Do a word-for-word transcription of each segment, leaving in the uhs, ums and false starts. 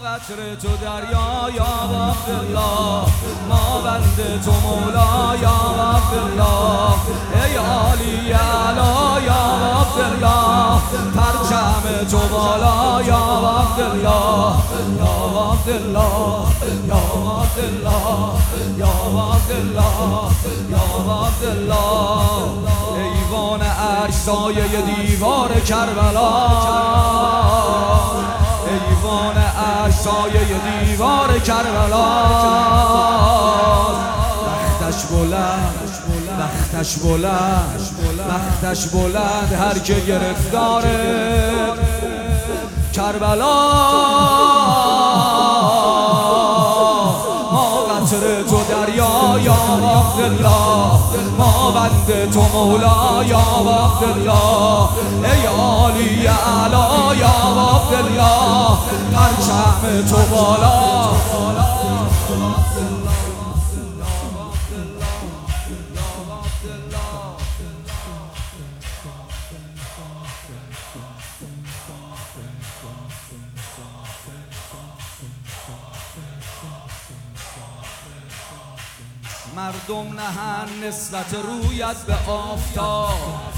قطره تو دریا یا عبدالله، ما بنده تو مولا یا عبدالله، ای عالی اعلا یا عبدالله، پرچم تو بالا یا عبدالله، یا عبدالله، یا عبدالله، یا عبدالله، یا عبدالله. ایوان عرش سایه دیوار کربلا، ایوان عرش سایه دیوار کربلا، بختش بلند، بختش بلند، بختش بلند، هر که گرفتاره کربلا. ما قطره تو دریا یا عبدالله، ما بنده تو مولا یا عبدالله، ای عالی اعلا یا عبدالله، پرچم تو بالا. مردم نهن نسبت رویت به آفتاب،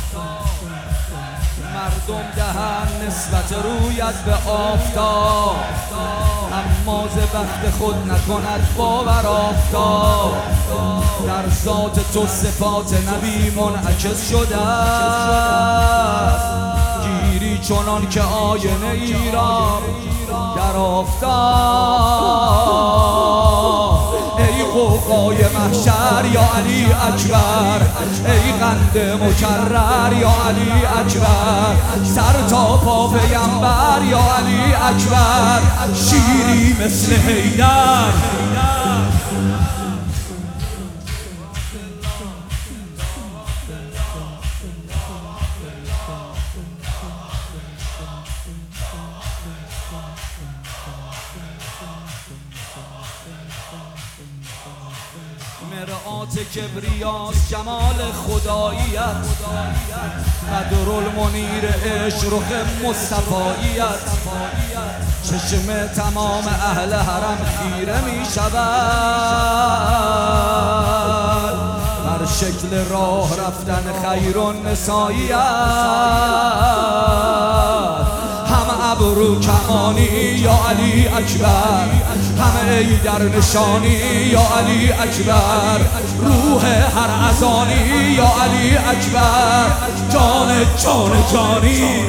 مردم دهن نسبت رویت به آفتاب، اما ز بخت خود نکند باور آفتاب. در ذات تو صفات نبی منعکس شده است، گیری چنان که آینه ای را در آفتاب. ای قوقای محشر یا علی اکبر، ای قند مکرر یا علی اکبر، سر تا پا پیمبر یا علی اکبر، شیری مثل حیدر. مرآت کبریاس جمال خداییت، بدرالمنیر عشق رخ مصطفاییت، چشم تمام اهل حرم خیره می شود، بر شکل راه رفتن خیر النساییت. هم ابرو کمانی یا علی اکبر، هم ای در نشانی یا علی اکبر، روح هر ازانی یا علی اکبر، جان جان جانی.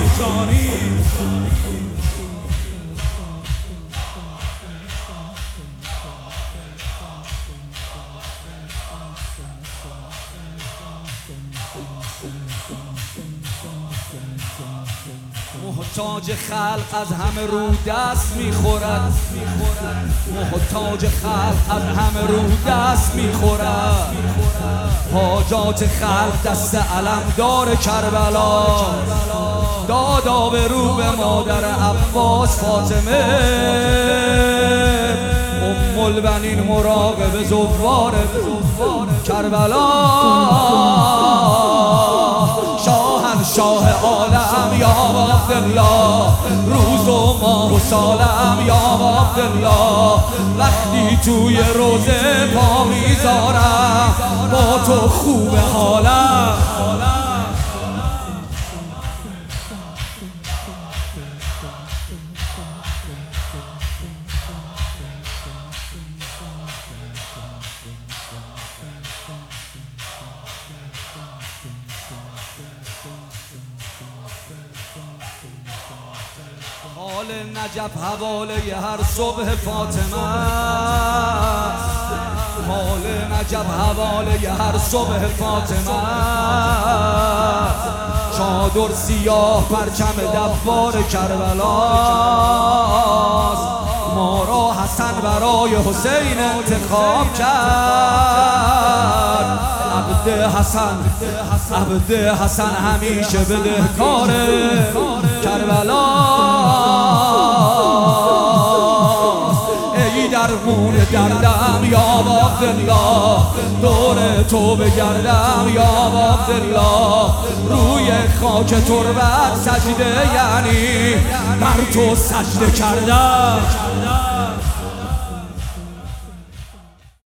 محتاج خلق از همه رو دست میخورد، محتاج خلق از همه رو دست میخورد، حاجات خلق دست علمدار کربلا، دادا به رو به مادر عباس فاطمه، ام البنین مراقب زوار کربلا، شاه عالم یا عبدالله، روز و ماه و سالم یا عبدالله، وقتی توی روزه پا میذارم با تو خوب حالم. حال نجف حواله هر صبح فاطمه، حال نجف حواله هر صبح فاطمه، چادر سیاه پرچم دبار کربلاست، ما را حسن برای حسین انتخاب کرد. عبد حسن عبد حسن همیشه بدهکار کربلا، ای درمون دردم یا عبدالله، دور تو بگردم یا عبدالله، روی خاک تربت سجده یعنی بر تو سجده کردم.